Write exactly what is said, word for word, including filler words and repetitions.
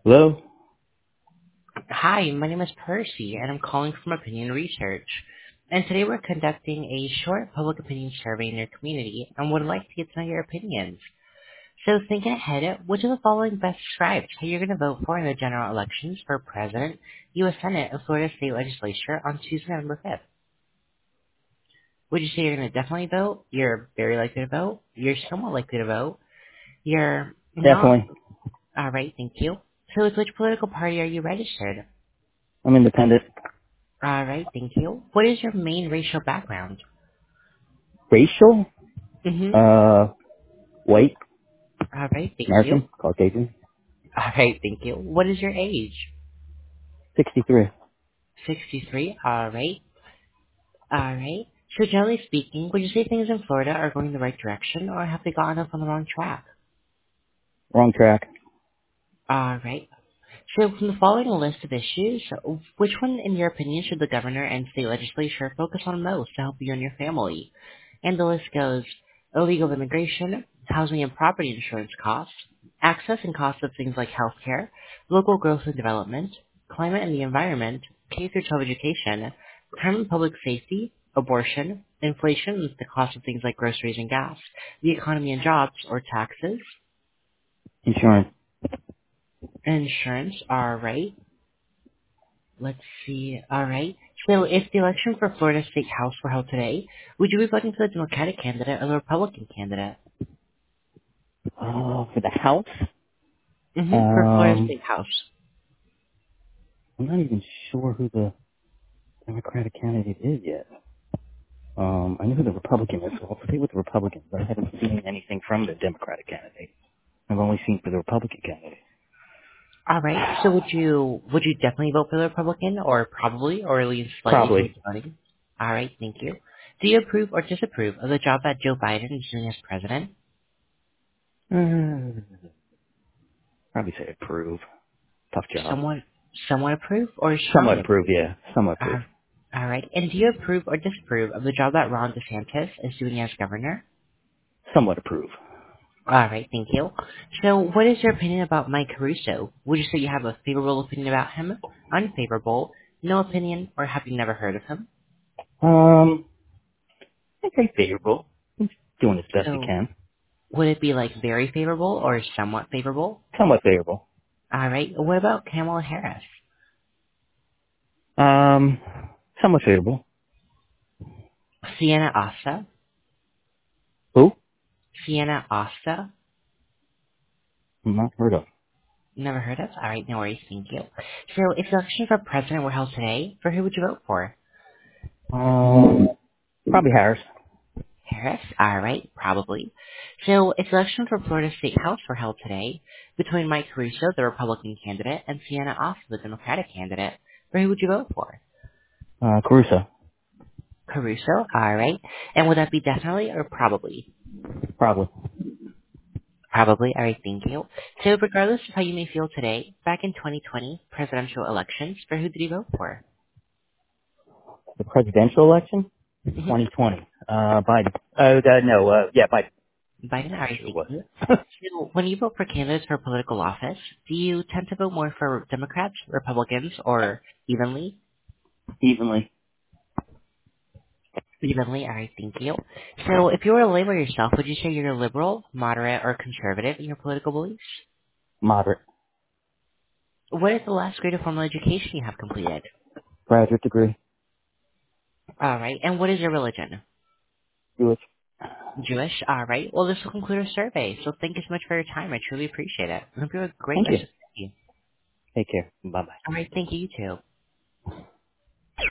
Hello? Hi, my name is Percy, and I'm calling from Opinion Research. And today we're conducting a short public opinion survey in your community and would like to get to know your opinions. So thinking ahead, which of the following best describes how you're going to vote for in the general elections for President, U S Senate, and Florida State Legislature on Tuesday, November fifth? Would you say you're going to definitely vote? You're very likely to vote? You're somewhat likely to vote? You're not? Definitely. Alright, thank you. So with which political party are you registered? I'm independent. Alright, thank you. What is your main racial background? Racial? Mm-hmm. Uh, white, All right, thank you. American, Caucasian, All right, thank you. What is your age? sixty-three. sixty-three. All right. All right. So generally speaking, would you say things in Florida are going the right direction, or have they gotten off on the wrong track? Wrong track. All right. So from the following list of issues, which one, in your opinion, should the governor and state legislature focus on most to help you and your family? And the list goes illegal immigration, housing and property insurance costs, access and costs of things like healthcare, local growth and development, climate and the environment, K through twelve education, crime and public safety, abortion, inflation and the cost of things like groceries and gas, the economy and jobs, or taxes, Insurance. insurance, all right. Let's see. All right. So if the election for Florida State House were held today, would you be voting for the Democratic candidate or the Republican candidate? Uh, for the House? Mm-hmm. For Florida Um, State House. I'm not even sure who the Democratic candidate is yet. Um, I know who the Republican is, so I'll stay with the Republicans, but I haven't seen anything from the Democratic candidate. I've only seen for the Republican candidate. All right. So would you would you definitely vote for the Republican, or probably, or at least slightly Probably. towards voting? All right. Thank you. Do you approve or disapprove of the job that Joe Biden is doing as president? Uh, probably say approve. Tough job. Somewhat, somewhat approve or Somewhat strongly approve, approve? yeah. Somewhat approve. Uh, all right. And do you approve or disapprove of the job that Ron DeSantis is doing as governor? Somewhat approve. All right, thank you. So, what is your opinion about Mike Caruso? Would you say you have a favorable opinion about him, unfavorable, no opinion, or have you never heard of him? Um, I'd say favorable. He's doing as best he So, can. would it be like very favorable or somewhat favorable? Somewhat favorable. All right. What about Kamala Harris? Um, somewhat favorable. Sienna Asta? Who? Sienna Asta? I'm not heard of. Never heard of? All right, no worries, thank you. So, if the election for president were held today, for who would you vote for? Um, probably Harris. Harris? All right, probably. So, if elections for Florida State House were held today between Mike Caruso, the Republican candidate, and Sienna Oss, the Democratic candidate, for who would you vote for? Uh, Caruso. Caruso? All right. And would that be definitely or probably? Probably. Probably. All right, thank you. So, regardless of how you may feel today, back in twenty twenty presidential elections, for who did you vote for? The presidential election? Mhm. twenty twenty. Uh, Biden. Uh, uh no, uh, yeah, Biden. Biden? All right, Sure thank was. you. So, when you vote for candidates for political office, do you tend to vote more for Democrats, Republicans, or evenly? Evenly. Evenly, alright, thank you. So, if you were to label yourself, would you say you're liberal, moderate, or conservative in your political beliefs? Moderate. What is the last grade of formal education you have completed? Graduate degree. Alright, and what is your religion? Jewish. Jewish? Alright, well this will conclude our survey, so thank you so much for your time, I truly appreciate it. I hope you have a great Thank you. rest of the day. Take care. Bye bye. Alright, thank you, you too.